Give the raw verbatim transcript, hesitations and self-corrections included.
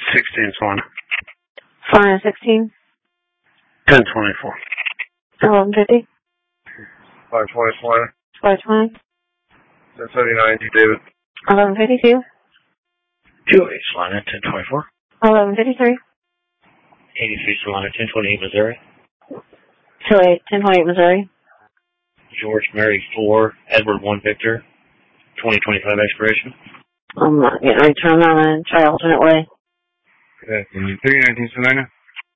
sixteen Swan. Swan sixteen. ten twenty-four. eleven fifty. five twenty Swan. five twenty. ten seventy-nine D David. eleven fifty-two. two eight Solana, ten twenty-four. eleven fifty-three. eighty-three Solana, ten twenty-eight Missouri. two eight, ten twenty-eight Missouri. George Mary four, Edward one Victor, twenty twenty-five expiration. I'm not getting ready to turn on and try alternate way. Okay, three nineteen Salina.